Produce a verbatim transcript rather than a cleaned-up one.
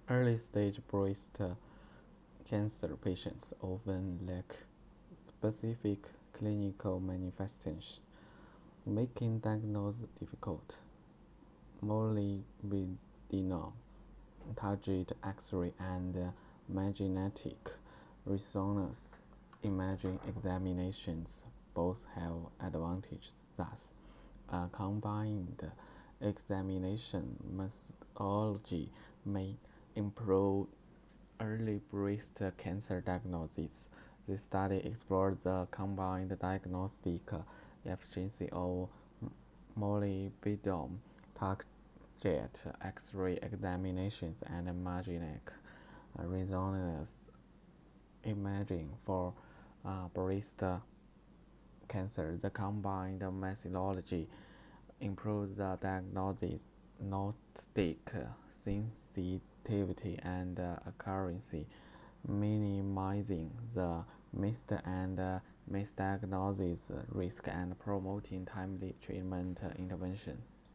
Early-stage breast cancer patients often lack specific clinical manifestations, making diagnosis difficult. Molybdenum target X-ray and magnetic resonance imaging examinations both have advantages. Thus, a combined examination methodology may improve early breast cancer diagnosis. This study explored the combined diagnostic efficiency of molybdenum target X-ray examinations and magnetic resonance imaging for uh, breast cancer. The combined methodology improves the diagnostic sensitivity and uh, accuracy, minimizing the missed and uh, misdiagnosis risk and promoting timely treatment intervention.